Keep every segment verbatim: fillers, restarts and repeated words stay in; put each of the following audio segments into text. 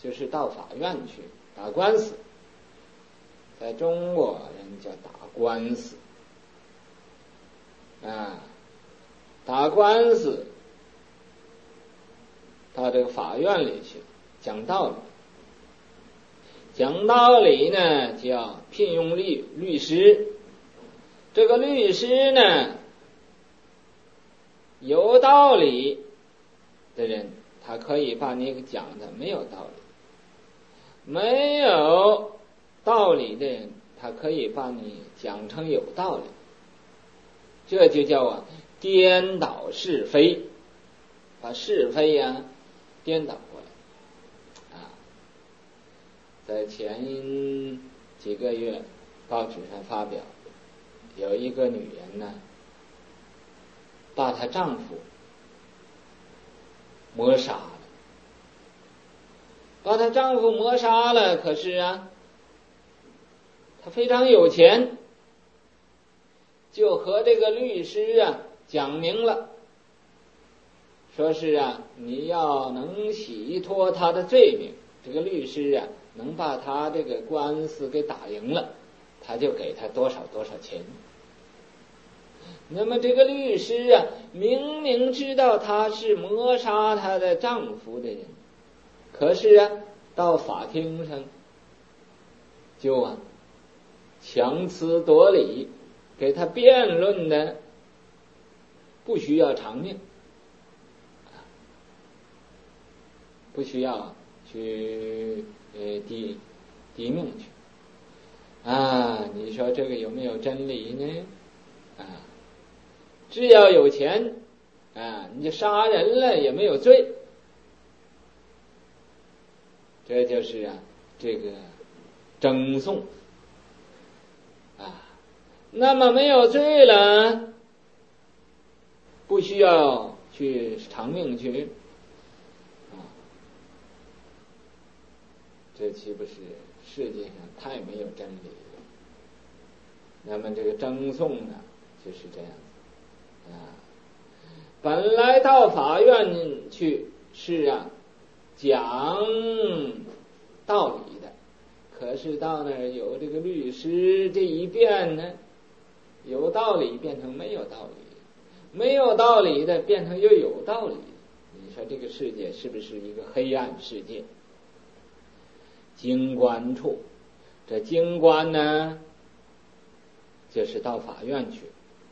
就是到法院去打官司，在中国人叫打官司啊，打官司到这个法院里去讲道理。讲道理呢，叫聘用律律师。这个律师呢，有道理的人，他可以把你讲的没有道理；没有道理的人，他可以把你讲成有道理。这就叫啊颠倒是非，把是非呀、啊、颠倒过来啊。在前几个月报纸上发表，有一个女人呢，把她丈夫谋杀了，把她丈夫谋杀了。可是啊，她非常有钱，就和这个律师啊讲明了，说是啊，你要能洗脱他的罪名，这个律师啊能把他这个官司给打赢了，他就给他多少多少钱。那么这个律师啊，明明知道他是谋杀他的丈夫的人，可是啊，到法庭上就啊强词夺理，给他辩论的不需要偿命，不需要去呃抵抵命去啊！你说这个有没有真理呢？啊，只要有钱啊，你就杀人了也没有罪。这就是啊这个争讼啊。那么没有罪了，不需要去偿命去啊，这岂不是世界上太没有真理了？那么这个争讼呢，就是这样子啊。本来到法院去是啊讲道理的，可是到那儿有这个律师这一辩呢，有道理变成没有道理，没有道理的变成又有道理。你说这个世界是不是一个黑暗世界？京官处，这京官呢，就是到法院去，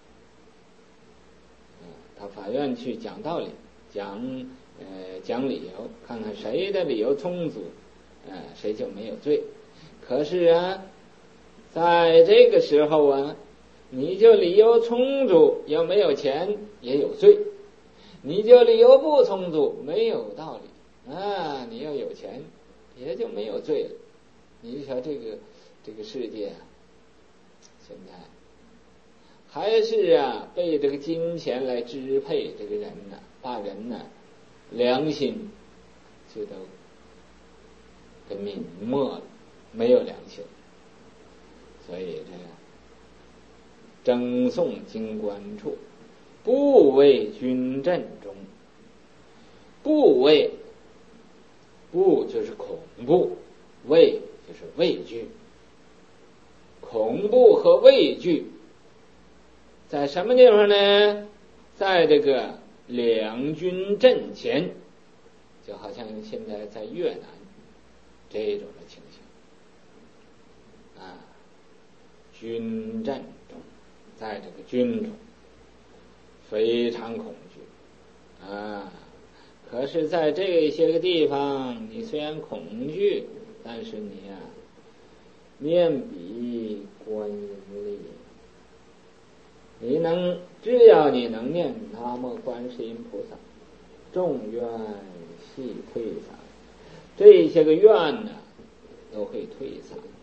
到法院去讲道理，讲呃讲理由，看看谁的理由充足，呃谁就没有罪。可是啊，在这个时候啊，你就理由充足，又没有钱也有罪；你就理由不充足，没有道理啊，你要有钱也就没有罪了。你说这个这个世界啊，现在还是啊被这个金钱来支配这个人呢，把人呢良心就都给泯没了，没有良心。所以这个争讼京官处，不为军阵中。不畏，不就是恐怖，畏就是畏惧。恐怖和畏惧在什么地方呢？在这个两军阵前，就好像现在在越南这种的情形啊，军阵中，在这个军中非常恐惧啊。可是在这些个地方，你虽然恐惧，但是你呀、啊，面比观音力，你能只要你能念南无观世音菩萨，众愿悉退散，这些个愿呢都会退散的。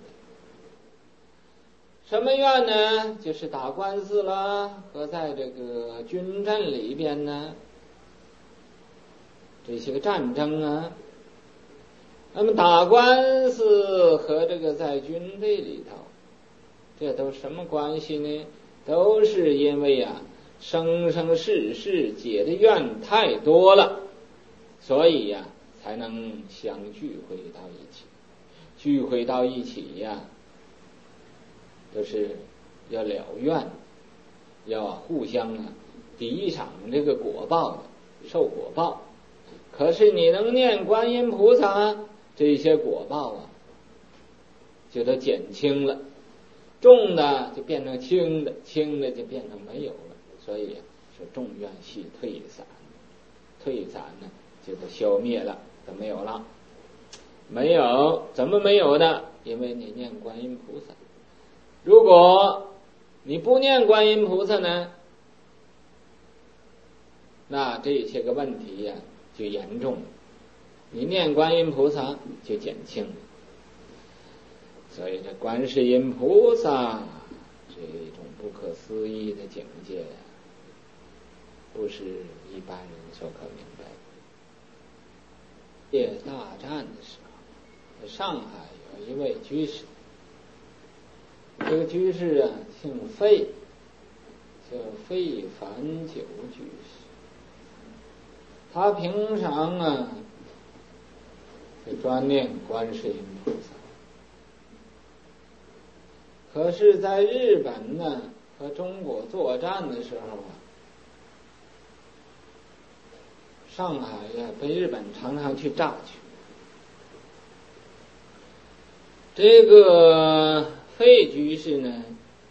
什么愿呢？就是打官司啦，和在这个军阵里边呢，这些个战争啊，那么打官司和这个在军队里头，这都什么关系呢？都是因为啊，生生世世结的怨太多了，所以呀、啊， 才能相聚会到一起。聚会到一起呀，都是要了愿，要互相啊抵赏这个果报的，受果报。可是你能念观音菩萨，这些果报啊就都减轻了，重的就变成轻的，轻的就变成没有了。所以说众愿系退散，退散呢就都消灭了，都没有了。没有，怎么没有呢？因为你念观音菩萨。如果你不念观音菩萨呢，那这些个问题呀、啊、就严重了。你念观音菩萨就减轻了。所以这观世音菩萨这种不可思议的境界，不是一般人所可明白的。夜大战的时候，上海有一位居士，这个居士啊姓费，叫费凡九居士。他平常啊就专念观世音菩萨，可是在日本呢和中国作战的时候啊，上海呀被日本常常去炸去。这个费居士呢，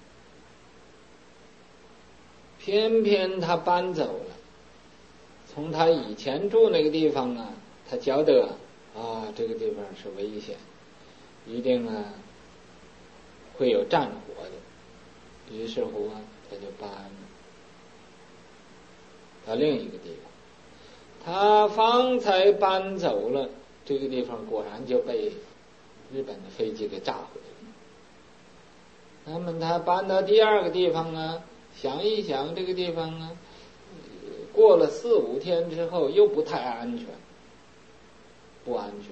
偏偏他搬走了，从他以前住那个地方啊，他觉得啊这个地方是危险，一定啊会有战火的，于是乎啊他就搬到另一个地方。他方才搬走了，这个地方果然就被日本的飞机给炸毁了。那么他搬到第二个地方呢，想一想这个地方呢，过了四五天之后又不太安全，不安全。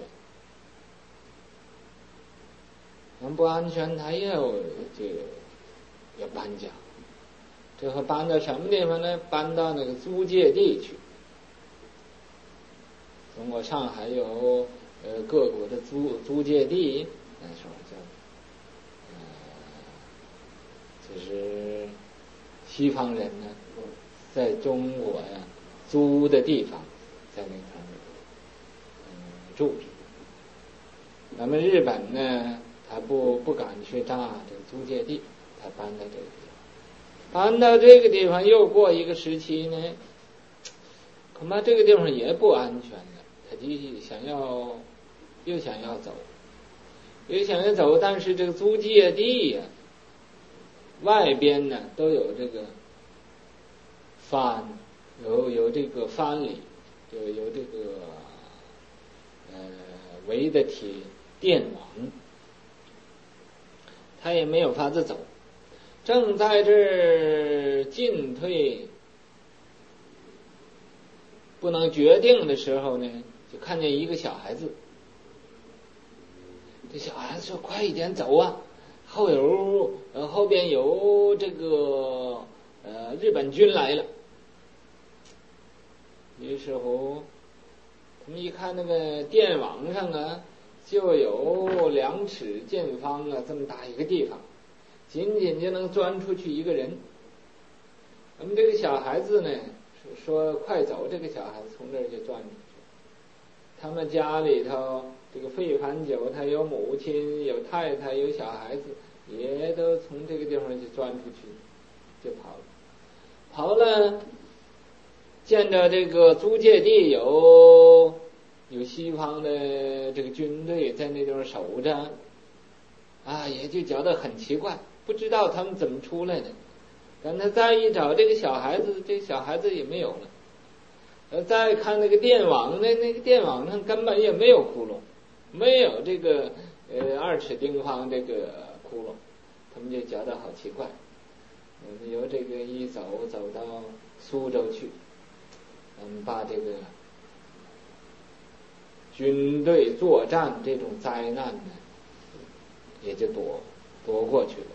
那不安全，他又就要搬家。这回搬到什么地方呢？搬到那个租界地去。中国上海有呃各国的租租界地，那时候叫呃，就是西方人呢在中国呀租的地方，在那块嗯住着。那么日本呢，他不不敢去炸这个租界地，他搬到这个地方，搬到这个地方又过一个时期呢，恐怕这个地方也不安全了。他就想要，又想要走，又想要走，但是这个租界地呀、啊，外边呢都有这个藩，有有这个藩篱，有有这个呃围的铁电网，他也没有法子走。正在这儿进退不能决定的时候呢，就看见一个小孩子。这小孩子说：“快一点走啊，后有呃后边有这个呃日本军来了。”于是乎他们一看那个电网上啊，就有两尺见方啊这么大一个地方，仅仅就能钻出去一个人。那么这个小孩子呢说快走，这个小孩子从这儿就钻出去。他们家里头这个费凡九，他有母亲有太太有小孩子，也都从这个地方就钻出去就跑了。跑了见着这个租界地有有西方的这个军队在那地方守着啊，也就觉得很奇怪，不知道他们怎么出来的。但他再一找这个小孩子，这个小孩子也没有了。呃，再看那个电网，那那个电网上根本也没有窟窿，没有这个呃二尺丁方这个窟窿，他们就觉得好奇怪。嗯，由这个一走走到苏州去，嗯，把这个军队作战这种灾难呢，也就躲躲过去了。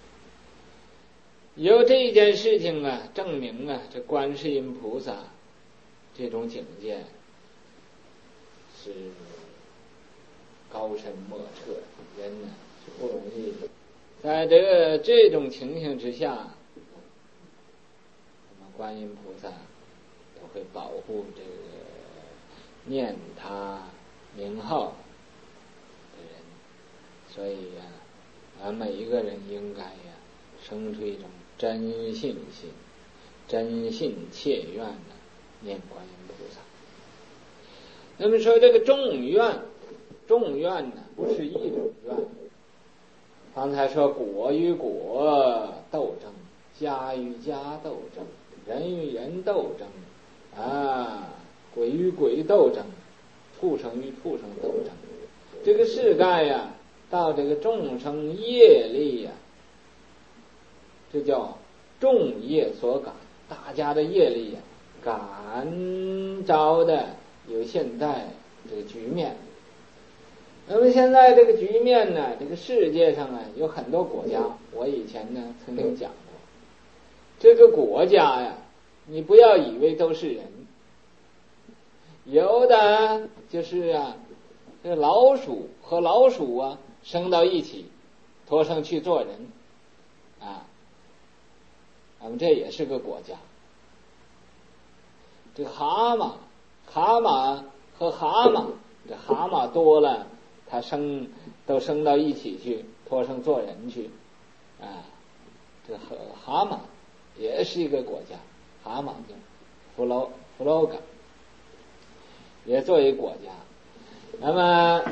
由这件事情啊，证明啊，这观世音菩萨这种境界是高深莫测，人呢是不容易的。在这个这种情形之下，那么观音菩萨都会保护这个念他名号的人，所以呀、啊，啊，每一个人应该呀、啊，生出一种真信心，真信切愿的念观音菩萨。那么说这个众愿，众愿呢不是一种愿。刚才说果与果斗争，家与家斗争，人与人斗争，啊，鬼与鬼斗争，畜生与畜生斗争。这个世界呀，到这个众生业力呀，这叫众业所感，大家的业力呀，感着的有现在这个局面。那么现在这个局面呢，这个世界上啊有很多国家，我以前呢曾经讲过，这个国家呀，你不要以为都是人，有的就是啊，这老鼠和老鼠啊生到一起，托生去做人，啊，那么这也是个国家。这个蛤蟆，蛤蟆和蛤蟆，这蛤蟆多了。他生都生到一起去，托生做人去，啊，这蛤蛤蟆也是一个国家，蛤蟆叫弗洛弗洛嘎，也作为国家。那么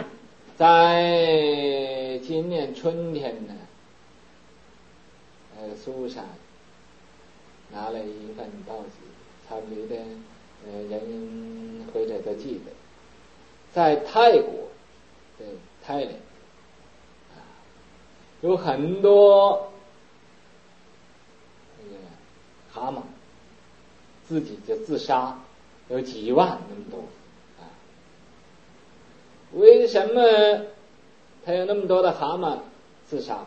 在今年春天呢，呃，苏珊拿了一份报纸，他们里的呃人或者都记得，在泰国。对，泰国啊，有很多那个蛤蟆自己就自杀，有几万那么多啊。为什么他有那么多的蛤蟆自杀？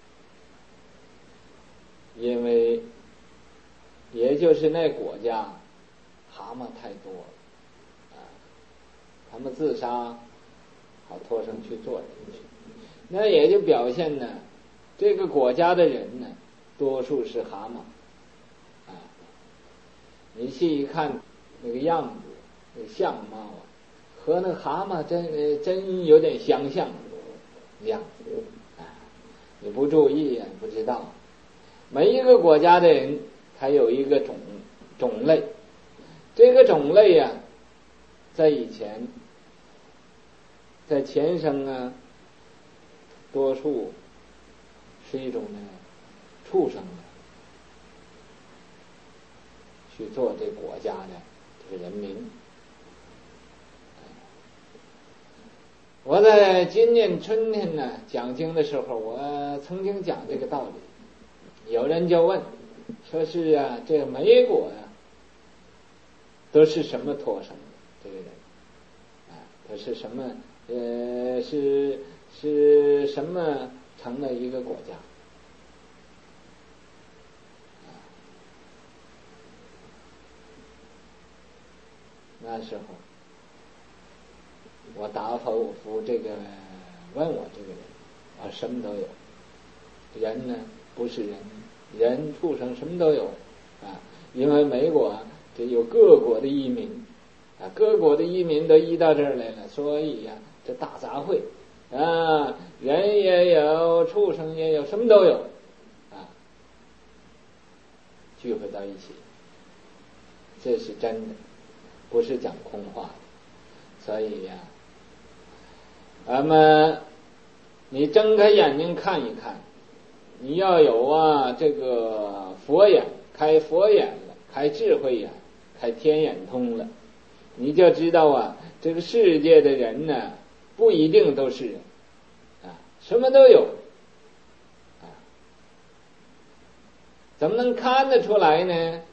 因为也就是那国家蛤蟆太多了啊，他们自杀。好托生去做人去，那也就表现呢，这个国家的人呢，多数是蛤蟆，啊，你细一看那个样子，那个相貌啊，和那个蛤蟆真呃真有点相像样子，啊，你不注意啊，不知道。每一个国家的人，他有一个种种类，这个种类呀、啊，在以前。在前生啊，多数是一种呢畜生的去做这国家的这个人民。我在今年春天呢讲经的时候，我曾经讲这个道理，有人就问，说是啊，这个美国呀、啊，都是什么托生的这个人啊？他是什么？呃，是是什么成了一个国家？那时候，我答复这个问我这个人啊，什么都有。人呢，不是人，人畜生什么都有啊。因为美国这有各国的移民啊，各国的移民都移到这儿来了，所以呀、啊。这大杂烩啊，人也有，畜生也有，什么都有啊，聚会到一起，这是真的，不是讲空话的。所以呀、啊，咱们你睁开眼睛看一看，你要有啊这个佛眼，开佛眼了，开智慧眼，开天眼通了，你就知道啊，这个世界的人呢。不一定都是人啊，什么都有啊，怎么能看得出来呢？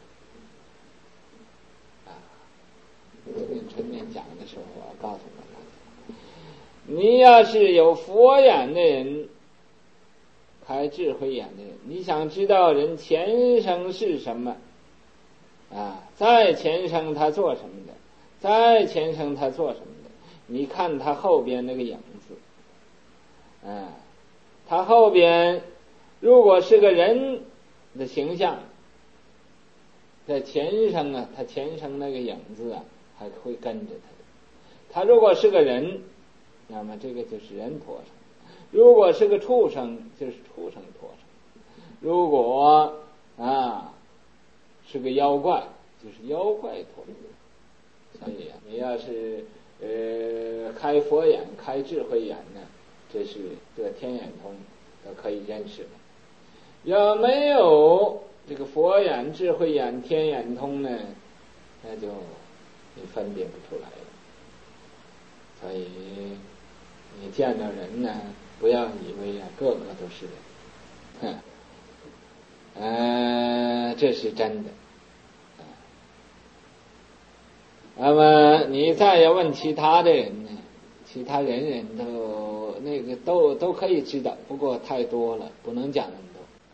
啊，今天春天讲的时候，我告诉大家，你要是有佛眼的人，开智慧眼的人，你想知道人前生是什么啊？在前生他做什么的？在前生他做什么的？ 你看他后边那个影子，啊，他后边如果是个人的形象，在前生啊，他前生那个影子啊还会跟着他的。他如果是个人，那么这个就是人托生；如果是个畜生，就是畜生托生；如果啊是个妖怪，就是妖怪托生。所以啊，你要是呃开佛眼、开智慧眼呢，这是得天眼通，都可以认识的。要没有这个佛眼、智慧眼、天眼通呢，那就你分辨不出来了。所以你见到人呢，不要以为啊个个都是人，呃，这是真的。那么你再要问其他的人呢，其他人人都那个都都可以知道，不过太多了，不能讲那么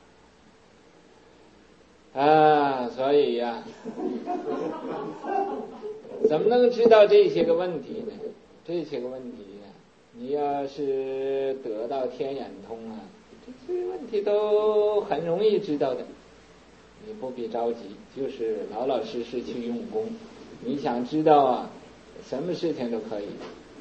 多啊。所以呀、啊，怎么能知道这些个问题呢？这些个问题呀、啊，你要是得到天眼通啊，这些问题都很容易知道的，你不必着急，就是老老实实去用功。你想知道啊，什么事情都可以。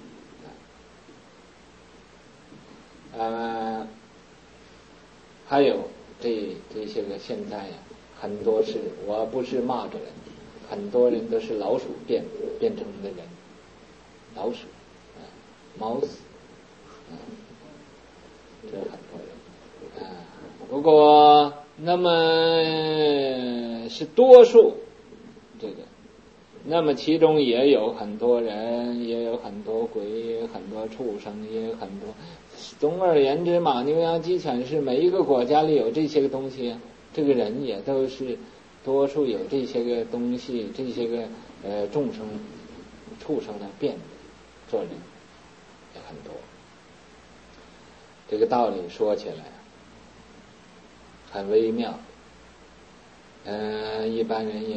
呃，还有这这些个现在呀、啊，很多是我不是骂着人，很多人都是老鼠变变成的人，老鼠，啊、猫死，啊、这很多人啊。不过那么是多数这个。那么其中也有很多人，也有很多鬼，也有很多畜生，也有很多。总而言之，马牛羊鸡犬是每一个国家里有这些个东西啊，这个人也都是多数有这些个东西，这些个呃众生、畜生的变做人也很多。这个道理说起来很微妙，呃，一般人也。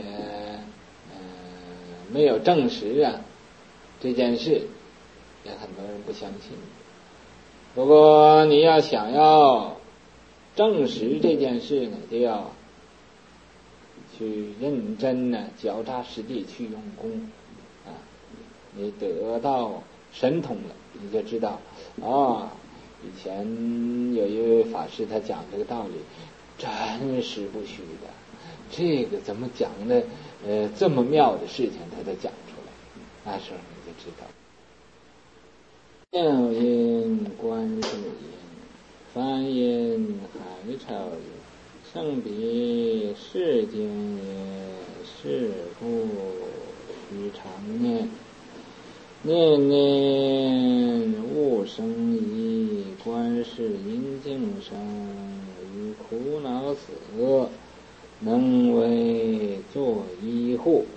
没有证实啊这件事，也很多人不相信。不过你要想要证实这件事呢，就要去认真呢、脚踏实地去用功啊。你得到神通了，你就知道啊、哦。以前有一位法师他讲这个道理，真实不虚的。这个怎么讲呢？呃，这么妙的事情他都讲出来，那时候你就知道。妙音观世音，梵音海潮音，圣彼世间也，是故须常念。念念勿生疑，观世音净生，于苦恼死，能为作依护。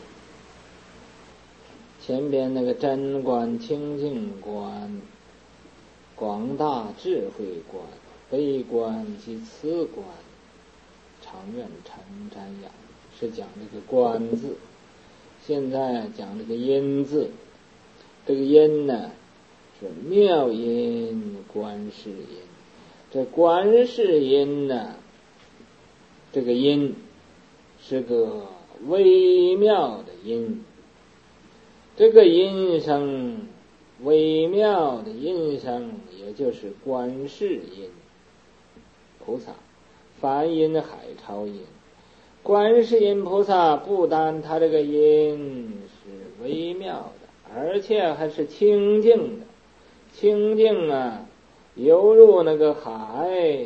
前边那个真观、清净观、广大智慧观、悲观及慈观、常愿常瞻仰，是讲这个观字。现在讲这个音字，这个音呢是妙音观世音。这观世音呢，这个音是个微妙的音，这个音声微妙的音声，也就是观世音菩萨，梵音海潮音。观世音菩萨不单他这个音是微妙的，而且还是清净的。清净啊，犹如那个海，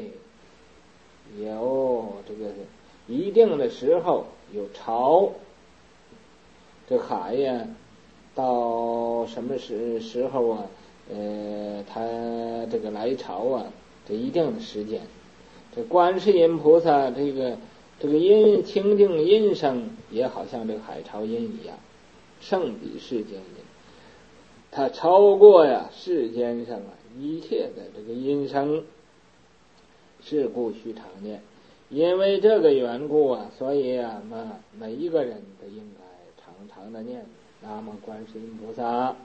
有这个一定的时候有潮，这海呀到什么时时候啊呃它这个来潮啊，这一定的时间。这观世音菩萨这个这个音清净音声也好像这个海潮音一样，胜比世间音，它超过呀世间上啊一切的这个音声，是故须常念。因为这个缘故啊，所以啊每一个人都应该常常的念南无观世音菩萨，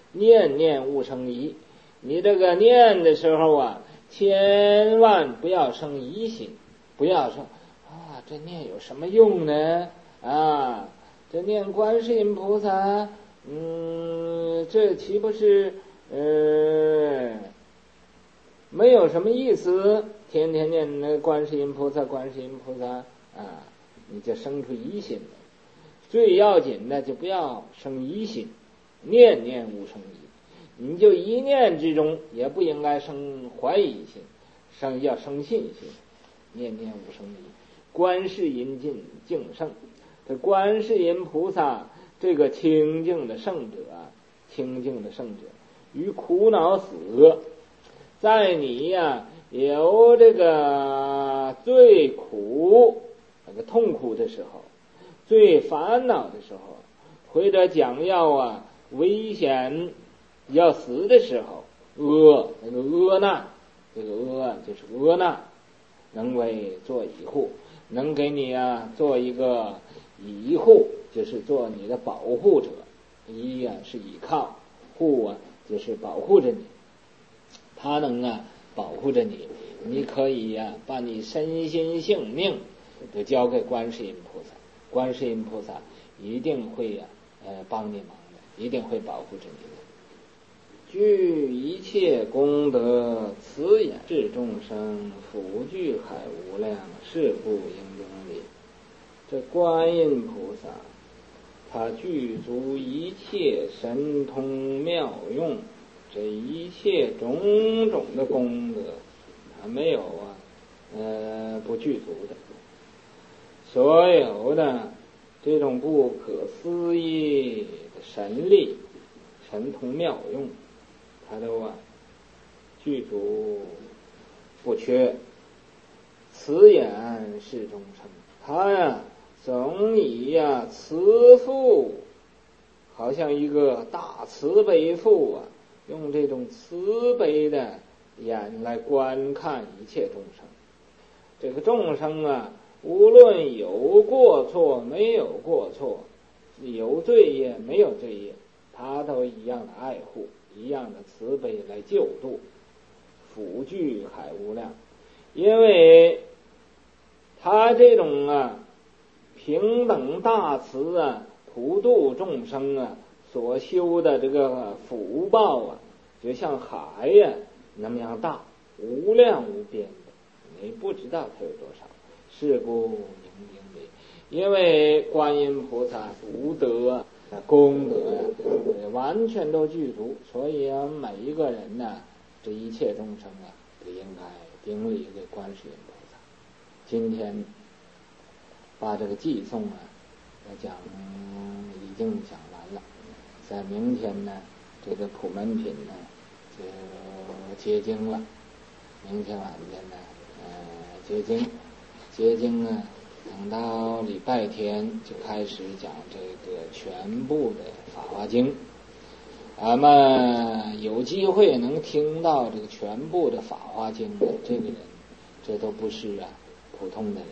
念念勿生疑。你这个念的时候啊，千万不要生疑心，不要说啊，这念有什么用呢？啊，这念观世音菩萨，嗯，这岂不是呃没有什么意思？天天念那观世音菩萨，观世音菩萨啊，你就生出疑心来。最要紧的就不要生疑心，念念勿生疑。你就一念之中也不应该生怀疑心，生要生信心，念念勿生疑。观世音净净圣，这观世音菩萨这个清净的圣者啊，清净的圣者，于苦恼死，在你呀、啊、有这个最苦那个痛苦的时候，最烦恼的时候，或者讲要啊危险要死的时候，厄那个厄难，这个厄就是厄难，能为做以护，能给你啊做一个以护，就是做你的保护者。依啊是依靠，护啊就是保护着你，他能啊保护着你，你可以呀、啊、把你身心性命都交给观世音菩萨，观世音菩萨一定会呀、啊、呃帮你忙的，一定会保护着你的。具一切功德，慈眼视众生，辅具海无量，是故应应礼。这观音菩萨，他具足一切神通妙用，这一切种种的功德，他没有啊，呃，不具足的。所有的这种不可思议的神力、神通妙用，他都啊具足不缺。慈眼视众生，他呀总以呀慈父，好像一个大慈悲父啊，用这种慈悲的眼来观看一切众生。这个众生啊，无论有过错没有过错，有罪业没有罪业，他都一样的爱护，一样的慈悲来救度，辅具海无量。因为他这种啊平等大慈啊，普度众生啊，所修的这个福报啊，就像海呀、啊、那么样大，无量无边的，你不知道它有多少。是故应应礼，因为观音菩萨福德啊、功德啊，完全都具足，所以啊，每一个人呢、啊，这一切众生啊，都应该顶礼给观世音菩萨。今天把这个偈颂啊讲已经讲完了，在明天呢，这个普门品呢就结经了，明天晚间呢呃结经结经呢，等到礼拜天就开始讲这个全部的法华经。咱们有机会能听到这个全部的法华经的这个人，这都不是啊普通的人，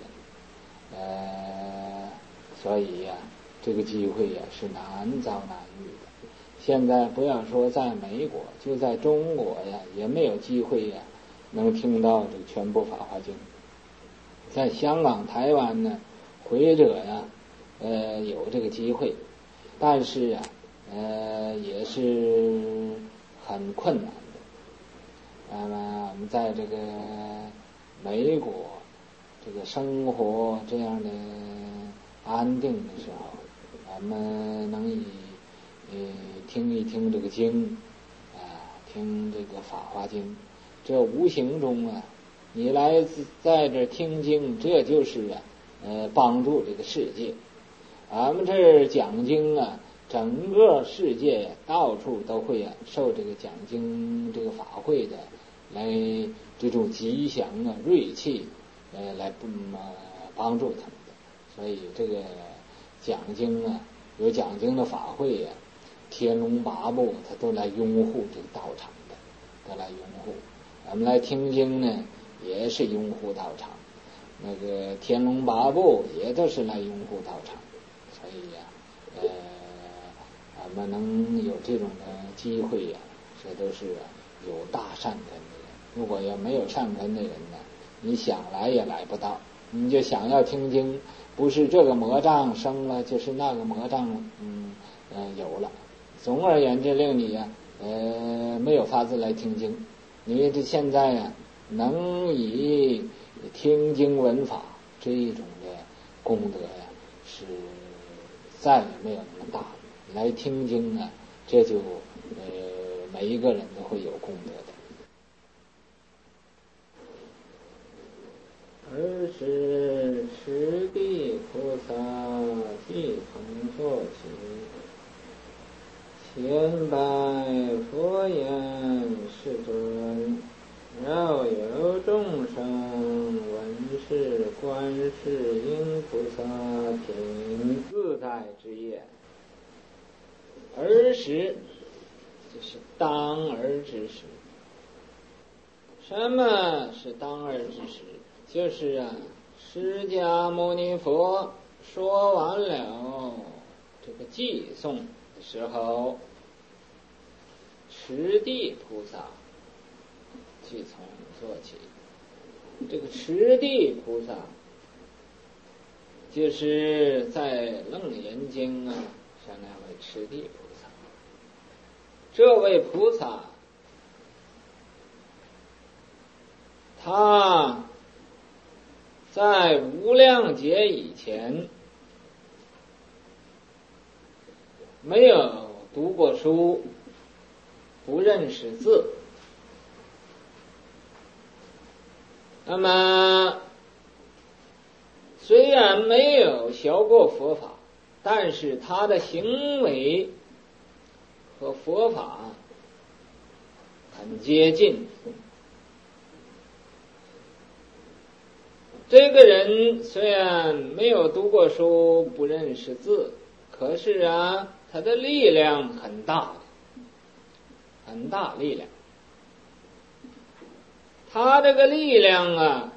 呃，所以呀、啊，这个机会呀、啊、是难遭难遇的。现在不要说在美国，就在中国呀，也没有机会呀能听到这个全部法华经。在香港、台湾呢，会者呀，呃，有这个机会，但是啊，呃，也是很困难的。那么我们在这个美国这个生活这样的安定的时候，我们能以呃听一听这个经啊、呃，听这个法华经，这无形中啊，你来在这听经，这就是啊呃帮助这个世界。俺们这儿讲经啊，整个世界到处都会啊受这个讲经这个法会的来这种吉祥啊锐气呃来不、呃、帮助他们的。所以这个讲经啊，有讲经的法会啊，天龙八部他都来拥护这个道场的，都来拥护。咱们来听经呢，也是拥护道场，那个天龙八部也都是来拥护道场。所以呀、啊，呃， 怎么能有这种的机会呀、啊？这都是有大善根的人。如果要没有善根的人呢，你想来也来不到。你就想要听经，不是这个魔障生了，就是那个魔障嗯呃有了。总而言之，令你呀、啊、呃没有法子来听经。你这现在呀、啊，能以听经闻法这一种的功德呀，是再也没有那么大了。来听经啊，这就呃每一个人都会有功德的。尔时持地菩萨即从坐起，前拜佛言：世尊，饶有众生闻是观世音菩萨品自在之业。尔时就是当儿之时。什么是当儿之时？就是啊，释迦牟尼佛说完了这个偈颂的时候，持地菩萨即从做起。这个持地菩萨就是在楞严经啊上那位持地菩萨。这位菩萨他在无量劫以前没有读过书，不认识字，那么虽然没有学过佛法，但是他的行为和佛法很接近。这个人虽然没有读过书，不认识字，可是啊，他的力量很大，很大力量。他这个力量啊，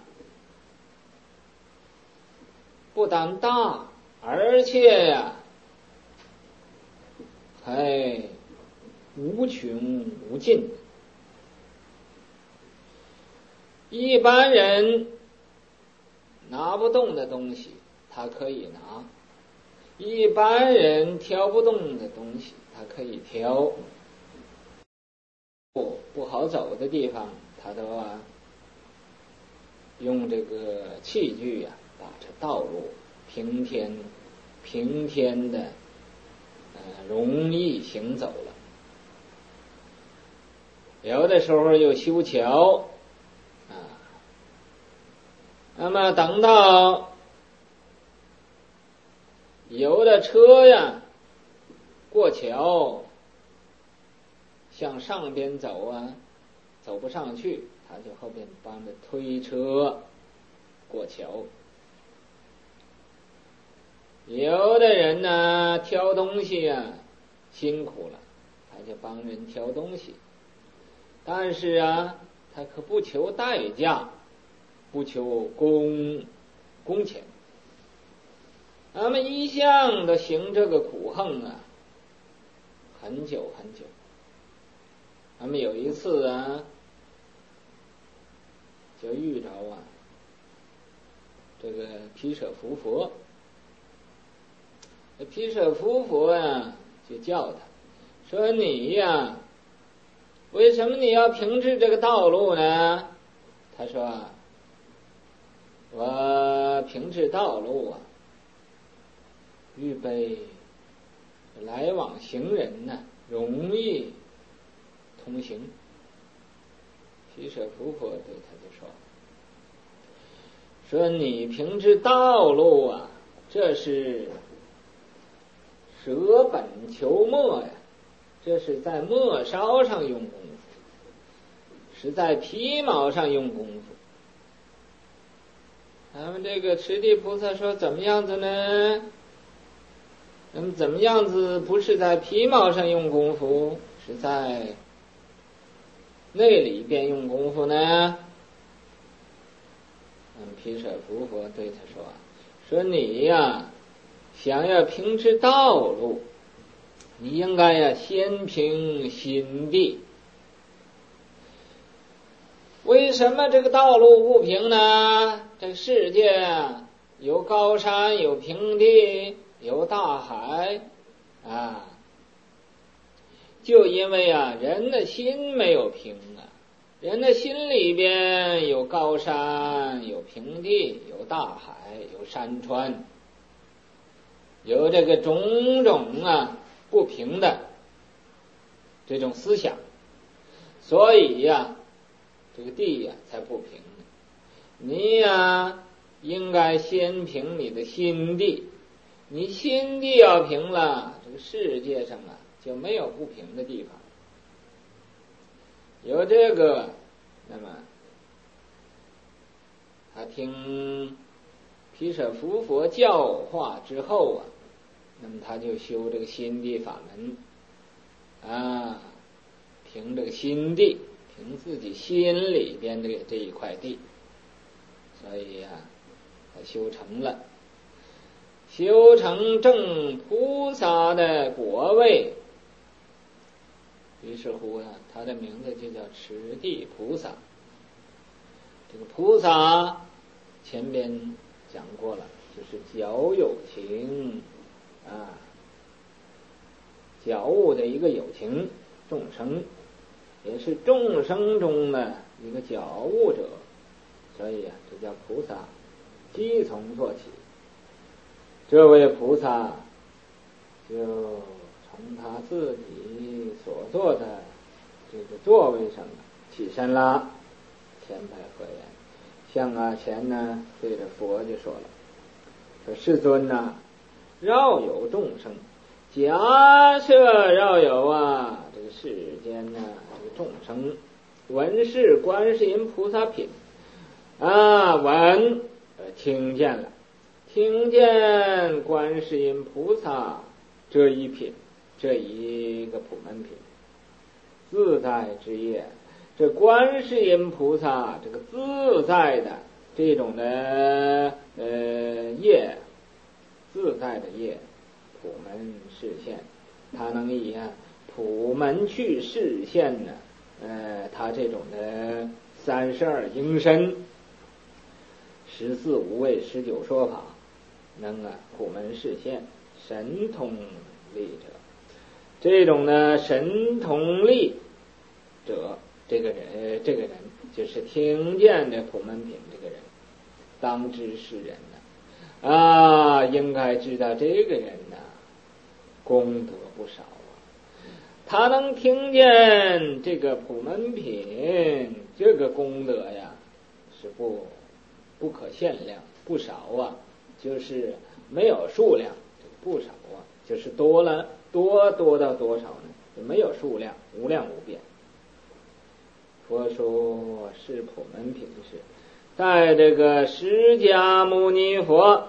不但大，而且呀、啊，还无穷无尽。一般人拿不动的东西他可以拿，一般人挑不动的东西他可以挑，不不好走的地方他都啊用这个器具啊把这道路平天平天的呃容易行走了。有的时候又修桥啊，那么等到有的车呀过桥向上边走啊，走不上去，他就后边帮着推车过桥。有的人呢挑东西啊辛苦了，他就帮人挑东西，但是啊他可不求代价，不求工工钱，他们一向的行这个苦行啊很久很久。他们有一次啊就遇着啊这个毗舍浮佛，毗舍浮佛呀就叫他说：你呀为什么你要平治这个道路呢？他说：我平治道路啊预备来往行人呢容易通行。毗舍浮佛对他就说：说你平治道路啊，这是舍本求末呀，这是在末梢上用功夫，是在皮毛上用功夫。咱们这个持地菩萨说：怎么样子呢？那么怎么样子不是在皮毛上用功夫，是在那里边用功夫呢？嗯，毗舍浮佛对他说：说你呀想要平治道路， 你应该呀先平心地。为什么这个道路不平呢？这个世界啊，有高山，有平地，有大海啊，就因为啊人的心没有平啊，人的心里边有高山，有平地，有大海，有山川，有这个种种啊不平的这种思想，所以呀、啊、这个地呀、啊、才不平。你呀、啊、应该先平你的心地，你心地要平了，这个世界上啊就没有不平的地方。有这个，那么他听毗舍浮佛教化之后啊，那么他就修这个心地法门啊，凭这个心地，凭自己心里边的这一块地，所以啊他修成了，修成正菩萨的果位。于是乎啊，他的名字就叫持地菩萨。这个菩萨前边讲过了，就是觉有情啊，觉悟的一个有情众生，也是众生中的一个觉悟者，所以啊，这叫菩萨。即从做起，这位菩萨就从他自己所坐的这个座位上起身了，前排合言，向啊前呢对着佛就说了，说世尊呐、啊，饶有众生，假设饶有啊这个世间呢、啊、这个众生闻是观世音菩萨品啊，闻听见了，听见观世音菩萨这一品，这一个普门品，自在之业。这观世音菩萨这个自在的这种的呃业，自在的业，普门示现，他能以啊普门去示现呢，呃，他这种的三十二应身，十四无畏，十九说法，能啊普门示现，神通力者。这种呢神通力者，这个人，这个人就是听见的普门品这个人，当知是人呢啊，应该知道这个人呢功德不少啊，他能听见这个普门品，这个功德呀是不不可限量，不少啊，就是没有数量，不少啊，就是多了，多多到多少呢？没有数量，无量无边。佛说是普门品是，在这个释迦牟尼佛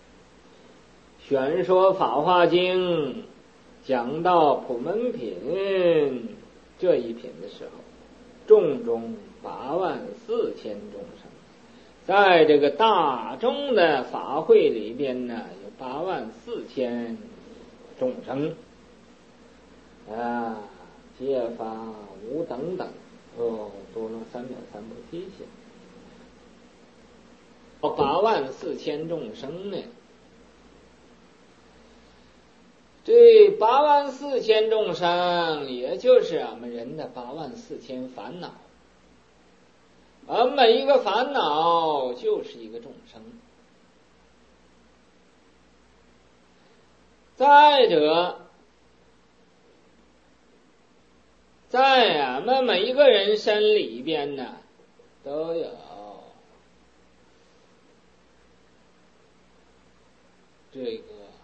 宣说法华经讲到普门品这一品的时候，众中八万四千众生，在这个大众的法会里边呢，有八万四千众生啊，皆发无等等哦，多罗三藐三菩提心，哦，八万四千众生呢。这八万四千众生，也就是俺们人的八万四千烦恼，而每一个烦恼就是一个众生。再者，在俺们每一个人身里边呢，都有这个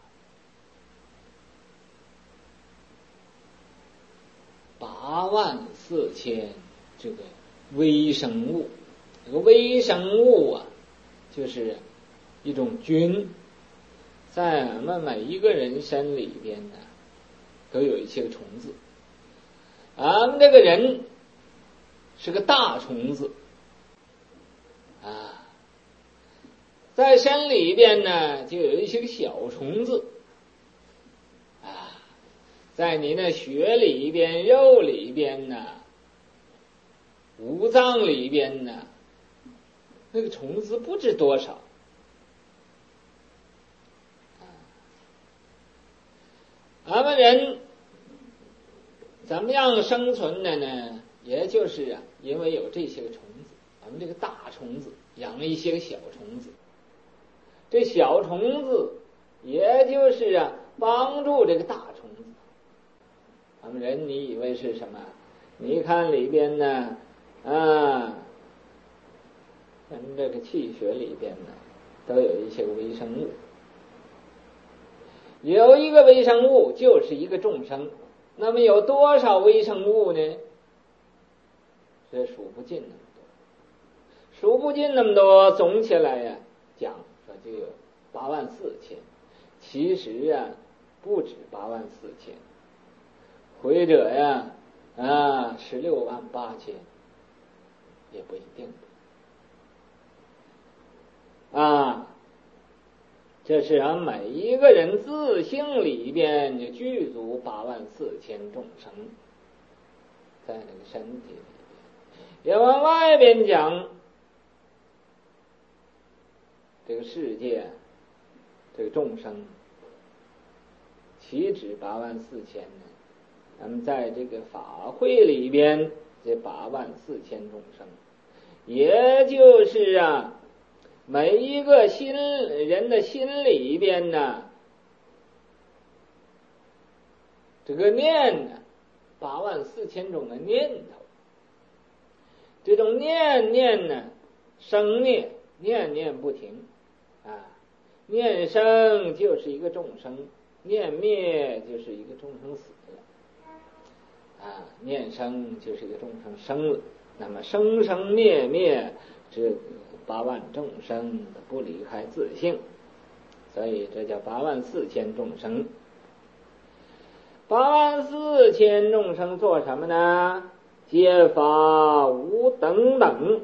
八万四千这个微生物。这个微生物啊，就是一种菌，在俺们每一个人身里边呢，都有一些个虫子。俺们这个人是个大虫子啊，在身里边呢就有一些个小虫子啊， 在你那血里边、肉里边呢，五脏里边呢，那个虫子不知多少。俺们人怎么样生存的呢？也就是啊，因为有这些个虫子，咱们这个大虫子养了一些个小虫子，这小虫子也就是啊，帮助这个大虫子。咱们人你以为是什么？你看里边呢，啊，咱们这个气血里边呢，都有一些个微生物。有一个微生物就是一个众生，那么有多少微生物呢？这数不尽那么多，数不尽那么多，总起来呀、啊、讲说就有八万四千。其实啊，不止八万四千，或者呀啊十六万八千，也不一定啊。这是俺每一个人自性里边就具足八万四千众生，在那个身体里边。要往外边讲，这个世界，这个众生，岂止八万四千呢？咱们在这个法会里边，这八万四千众生，也就是啊。每一个心人的心里边呢，这个念呢，八万四千种的念头，这种念念呢，生灭，念念不停啊，念生就是一个众生，念灭就是一个众生死了啊，念生就是一个众生生了，那么生生灭灭这八万众生不离开自性，所以这叫八万四千众生。八万四千众生做什么呢？皆发无等等，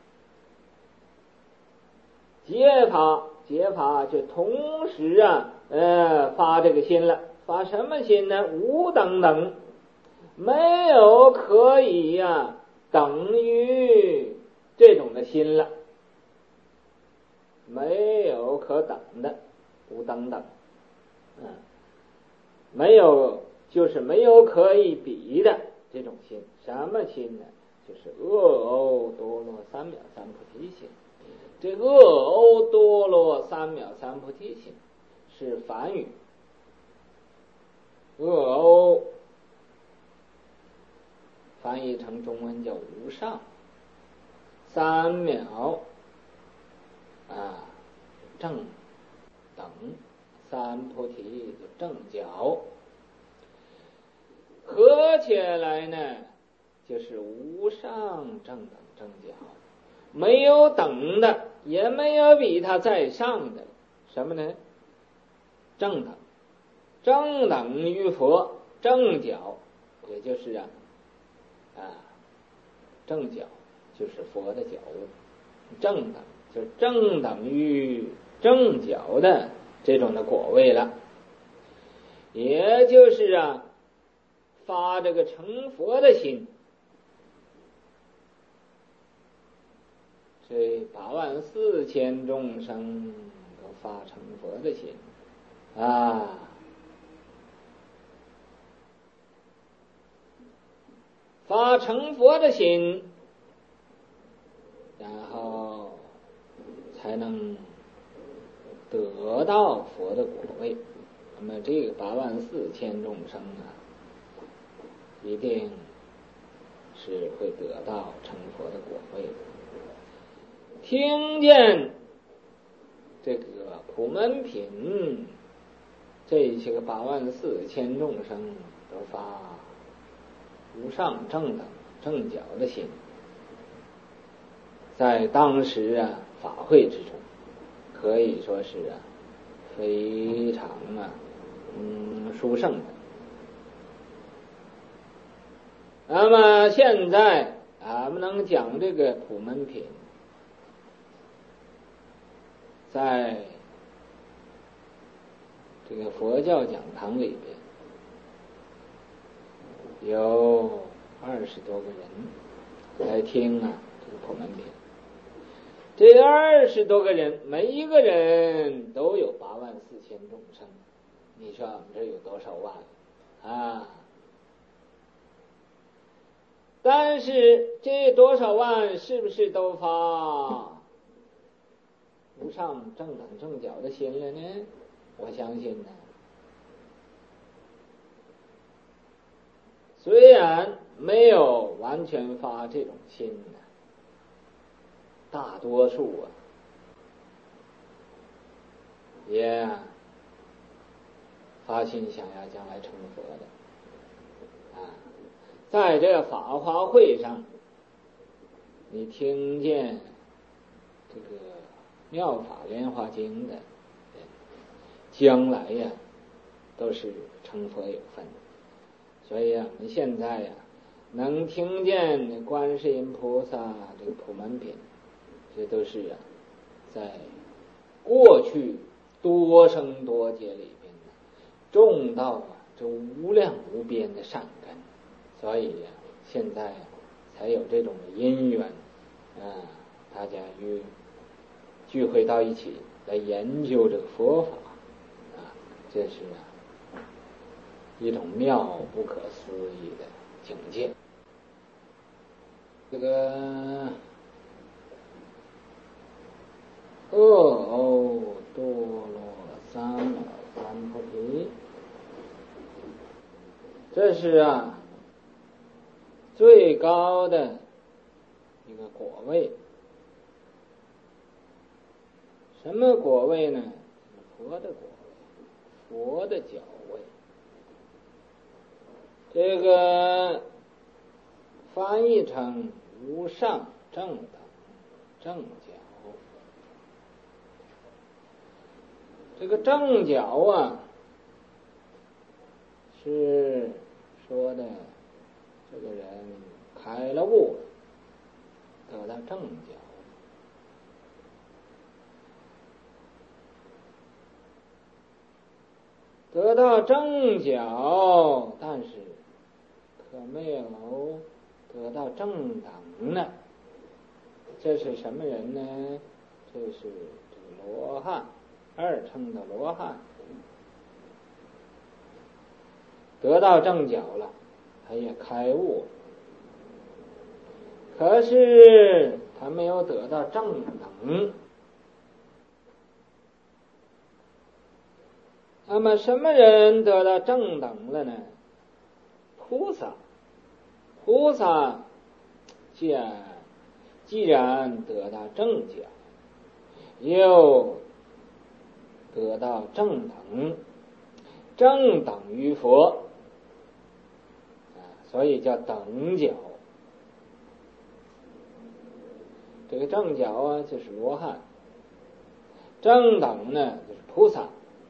皆发皆发就同时啊，呃，发这个心了。发什么心呢？无等等，没有可以呀、啊、等于这种的心了。没有可等的，无等等，嗯，没有就是没有可以比的这种心。什么心呢？就是阿耨多罗三藐三菩提心。这阿耨多罗三藐三菩提心是梵语，阿耨翻译成中文叫无上，三藐啊，正等，三菩提就正觉，合起来呢，就是无上正等正觉，没有等的，也没有比它在上的，什么呢？正等，正等于佛，正觉，也就是啊啊，正觉就是佛的觉悟，正等。就正等于正觉的这种的果位了，也就是啊，发这个成佛的心。这八万四千众生都发成佛的心啊，发成佛的心，然后才能得到佛的果位。那么这个八万四千众生啊，一定是会得到成佛的果位的。听见这个普门品，这些个八万四千众生都发无上正等正觉的心，在当时啊法会之中，可以说是啊非常啊嗯殊胜的。那么现在俺们能讲这个普门品，在这个佛教讲堂里边， 有二十多个人来听啊这个普门品。这二十多个人，每一个人都有八万四千众生，你说我们这有多少万啊？但是这多少万是不是都发无上正等正觉的心了呢？我相信呢，虽然没有完全发这种心呢，大多数啊也发心想要将来成佛的啊。在这个法华会上，你听见这个妙法莲华经的，将来呀都是成佛有份。所以啊，我们现在呀能听见观世音菩萨这个普门品，这都是啊在过去多生多劫里边呢种到啊这无量无边的善根，所以呀、啊、现在啊才有这种因缘啊，大家与聚会到一起来研究这个佛法啊，这是啊一种妙不可思议的境界。这个阿耨多罗三藐三菩提，这是啊最高的一个果位。什么果位呢？佛的果位，佛的角位。这个翻译成无上正等正觉。这个正觉啊，是说的这个人开了悟，得到正觉。得到正觉，但是可没有得到正等呢。这是什么人呢？这是这个罗汉，二乘的罗汉，得到正觉了，他也开悟，可是他没有得到正等。那么什么人得到正等了呢？菩萨。菩萨既然既然得到正觉，又得到正等，正等于佛，所以叫等觉。这个正觉啊就是罗汉，正等呢就是菩萨。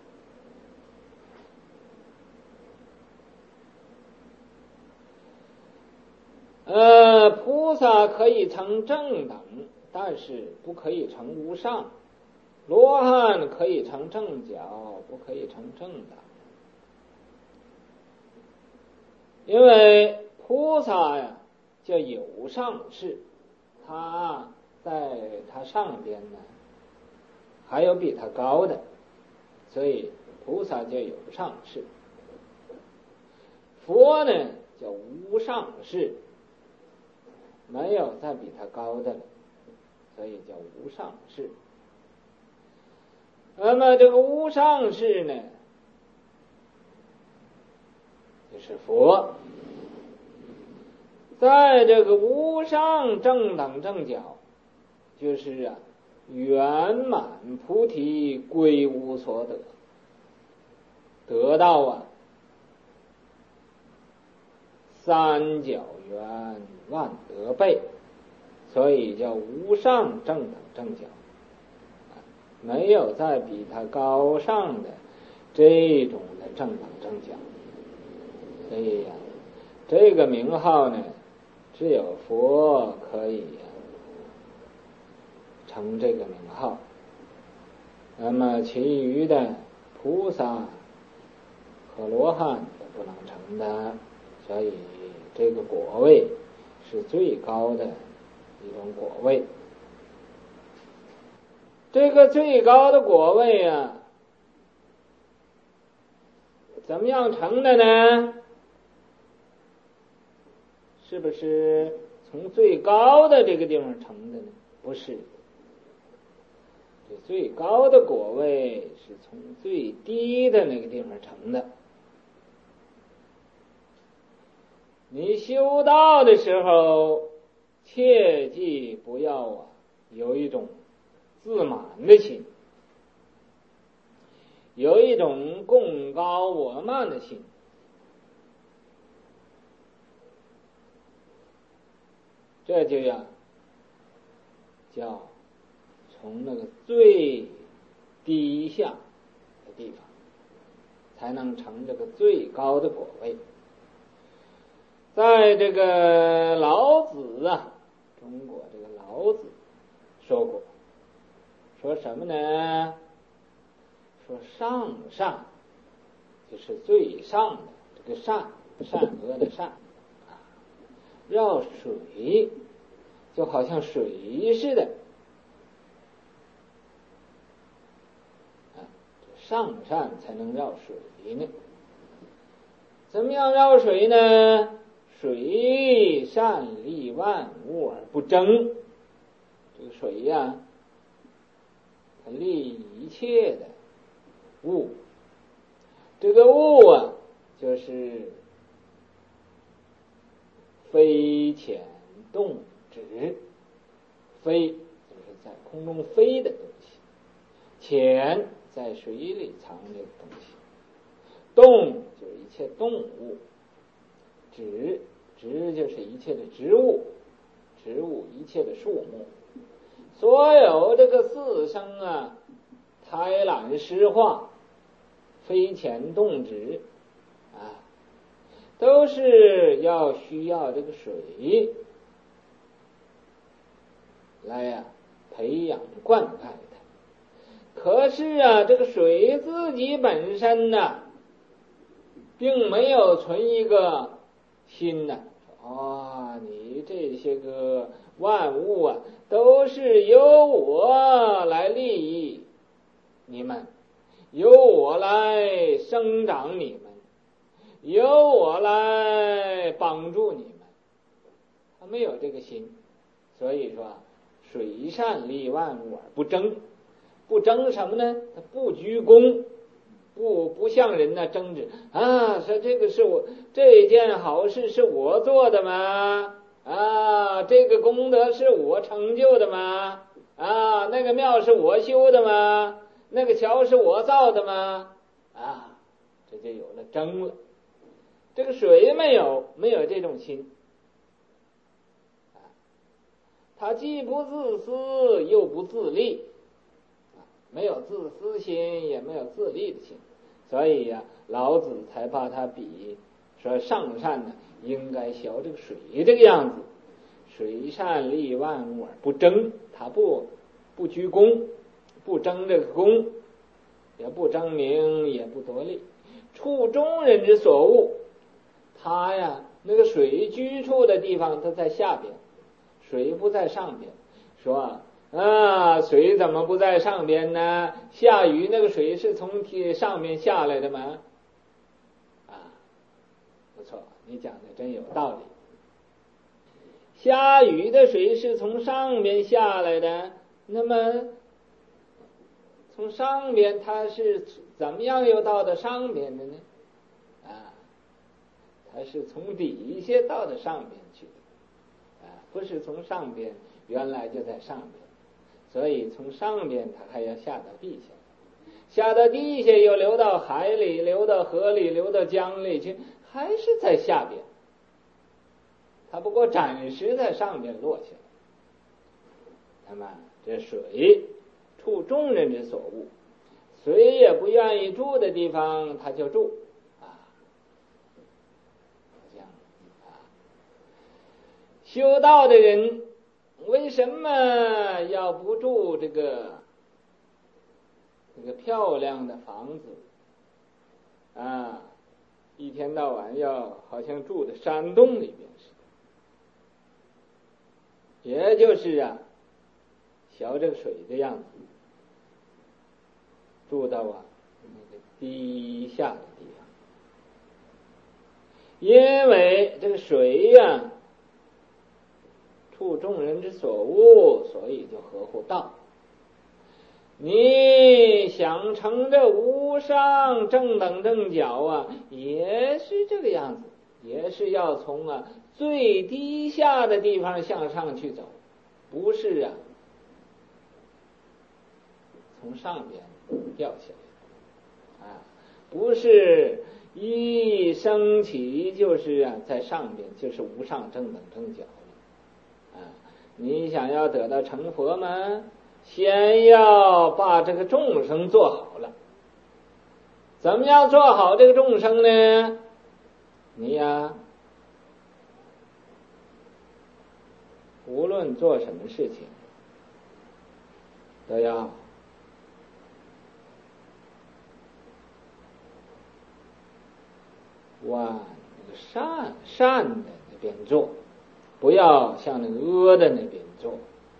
呃，菩萨可以成正等，但是不可以成无上；罗汉可以成正觉，不可以成正等。因为菩萨呀叫有上士，他在他上边呢还有比他高的，所以菩萨叫有上士。佛呢叫无上士，没有再比他高的了，所以叫无上士。那么这个无上士呢，就是佛。在这个无上正等正觉，就是啊圆满菩提归无所得，得到啊三角圆万德倍，所以叫无上正等正觉，没有再比他高尚的这种的正等正觉。所以呀、啊，这个名号呢，只有佛可以、啊、成这个名号，那么其余的菩萨和罗汉都不能成的，所以这个果位是最高的一种果位。这个最高的果位啊，怎么样成的呢？是不是从最高的这个地方成的呢？不是，这最高的果位是从最低的那个地方成的。你修道的时候，切记不要啊有一种自满的心，有一种贡高我慢的心。这就要叫从那个最低下的地方才能成这个最高的果位。在这个老子啊，中国这个老子说过，说什么呢？说上善就是最上的这个善，善恶的善啊，绕水就好像水似的啊，上善才能绕水呢。怎么样绕水呢？水善利万物而不争。这个水呀、啊，它利一切的物。这个物啊，就是飞潜动止。飞就是在空中飞的东西，潜在水里藏的东西，动就是一切动物，植植就是一切的植物，植物一切的树木，所有这个四生啊，胎卵湿化，飞潜动止啊，都是要需要这个水来呀、啊、培养灌溉它。可是啊，这个水自己本身呢、啊，并没有存一个心呢、啊。哦，你这些个万物啊，都是由我来利益你们，由我来生长你们，由我来帮助你们。他没有这个心，所以说水善利万物而不争。不争什么呢？他不居功，不不向人呢争执啊，说这个是我这件好事是我做的吗？啊，这个功德是我成就的吗？啊，那个庙是我修的吗？那个桥是我造的吗？啊，这就有了争了。这个水没有没有这种心，他既不自私又不自利，没有自私心，也没有自利的心，所以呀、啊，老子才把他比说上善呢，应该学这个水这个样子，水善利万物而不争，他不不居功，不争这个功，也不争名，也不夺利，处中人之所恶。他呀，那个水居处的地方，它在下边，水不在上边。说啊，水怎么不在上边呢？下雨那个水是从上面下来的吗？啊，不错，你讲的真有道理。下雨的水是从上面下来的，那么从上边它是怎么样又到的上边的呢？啊，它是从底下到的上边去的，啊，不是从上边原来就在上边。所以从上边它还要下到地下，下到地下又流到海里，流到河里，流到江里去，还是在下边。它不过暂时在上边落下来。那么这水处众人之所恶，谁也不愿意住的地方他就住啊，这样啊。修道的人为什么要不住这个这个漂亮的房子啊， 一天到晚要好像住在山洞里边似的，也就是啊，小这个水的样子，住到啊那个低下的地方。因为这个水呀、啊，处众人之所恶，所以就合乎道。你想成这无上正等正觉啊，也是这个样子，也是要从啊最低下的地方向上去走，不是啊从上边掉下来啊，不是一升起就是啊在上边就是无上正等正觉了啊。你想要得到成佛吗？先要把这个众生做好了。怎么样做好这个众生呢？你呀，无论做什么事情，都要往那个善善的那边做，不要向那个恶的那边做。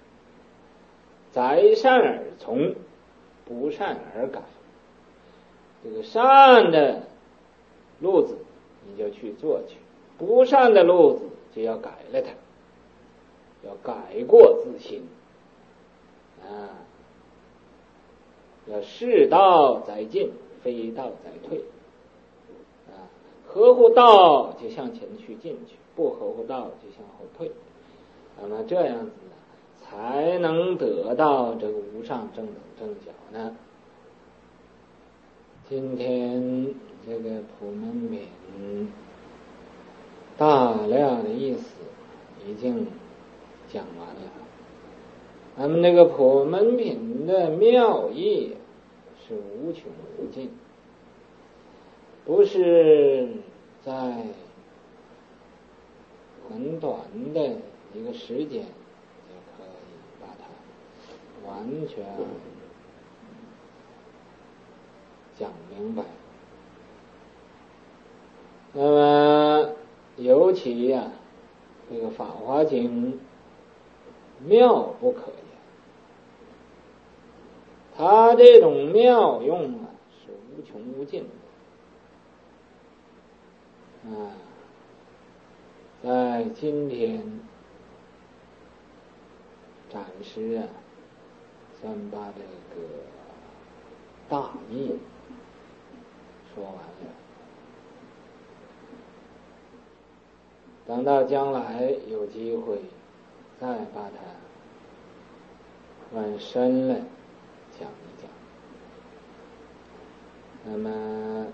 择善而从，不善而改。这个善的路子你就去做去，不善的路子就要改了它，要改过自新啊！要是道在进，非道在退啊！合乎道就向前去进去，不合乎道就向后退。那么这样子呢，才能得到这个无上正等正觉呢。今天这个普门品大量的意思已经讲完了。咱们这个普门品的妙义是无穷无尽，不是在很短的一个时间就可以把它完全讲明白。那么尤其呀、啊，这个《法华经》妙不可言，它这种妙用啊是无穷无尽的啊。在今天暂时啊，算把这个大义说完了。等到将来有机会再把它往深了讲一讲。那么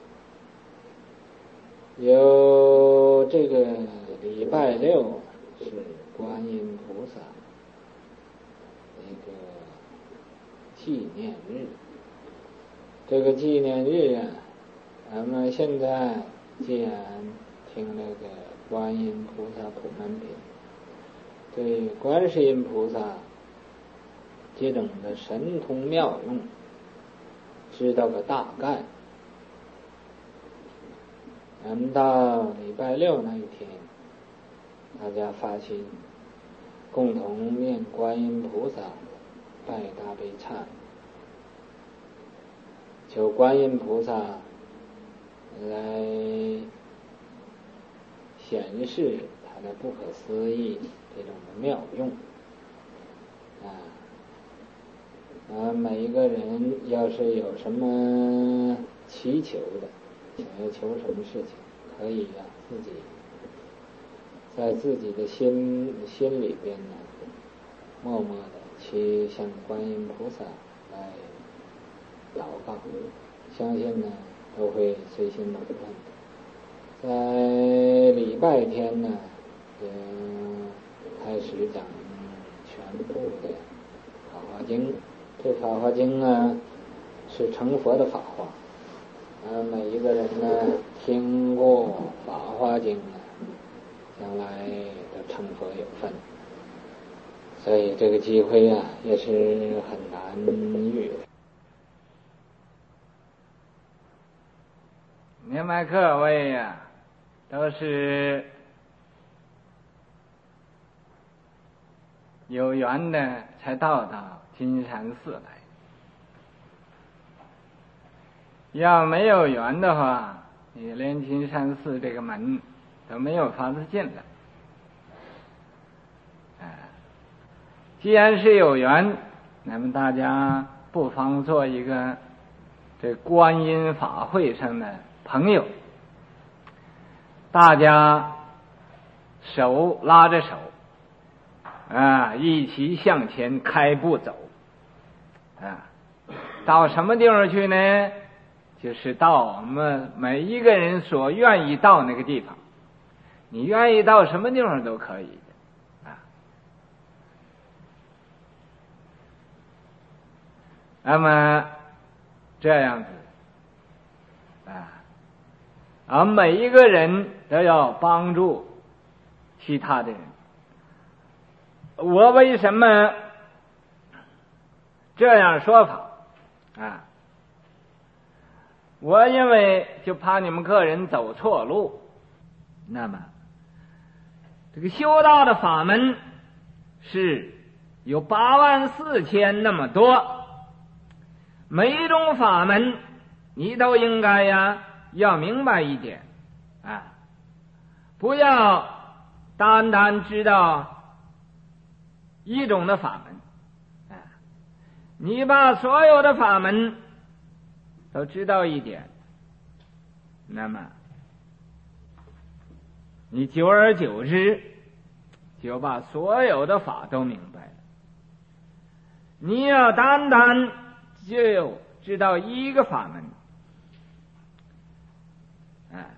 有这个礼拜六是观音菩萨一个纪念日，这个纪念日啊，咱们现在既然听那个观音菩萨普门品，对观世音菩萨这种的神通妙用知道个大概，咱们到礼拜六那一天，大家发心共同念观音菩萨拜大悲忏，求观音菩萨来显示他的不可思议这种的妙用啊！啊，每一个人要是有什么祈求的，想要求什么事情，可以啊自己在自己的心心里边呢，默默的去向观音菩萨来祷告，相信呢都会随心所愿。在礼拜天呢，也开始讲全部的法华经。这法华经呢是成佛的法华，呃，每一个人呢听过法华经呢，将来都成佛有份。所以这个机会啊，也是很难遇的。 你们各位呀、啊，都是有缘的才到到金山寺来，要没有缘的话，你连金山寺这个门都没有法子进来。既然是有缘，那么大家不妨做一个这观音法会上的朋友，大家手拉着手啊，一起向前开步走啊，到什么地方去呢？就是到我们每一个人所愿意到那个地方，你愿意到什么地方都可以的啊。那么这样子啊，而每一个人都要帮助其他的人。我为什么这样说法啊？我因为就怕你们个人走错路。那么这个修道的法门是有八万四千那么多，每一种法门你都应该呀要明白一点啊，不要单单知道一种的法门啊，你把所有的法门都知道一点，那么你久而久之就把所有的法都明白了。你要单单就知道一个法门啊，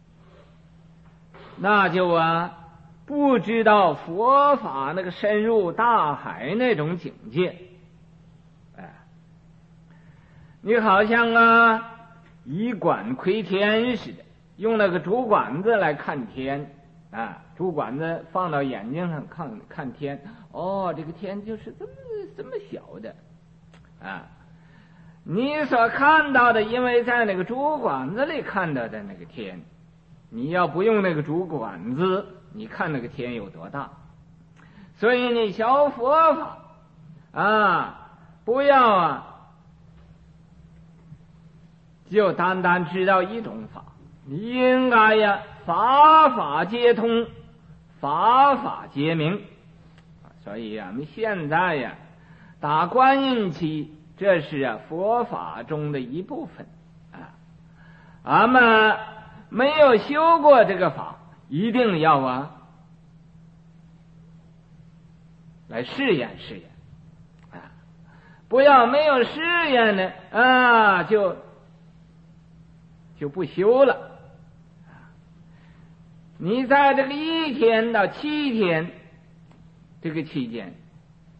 那就啊不知道佛法那个深入大海那种境界。哎，你好像啊以管窥天似的，用那个竹管子来看天啊，竹管子放到眼睛上看看天，哦，这个天就是这么这么小的啊。你所看到的，因为在那个竹管子里看到的那个天，你要不用那个竹管子，你看那个天有多大。所以你学佛法啊，不要啊就单单知道一种法，你应该呀法法皆通，法法皆明。所以啊，我们现在呀打观音期，这是啊佛法中的一部分啊。俺们没有修过这个法，一定要啊来试验试验啊，不要没有试验呢啊就就不修了啊。你在这个一天到七天这个期间，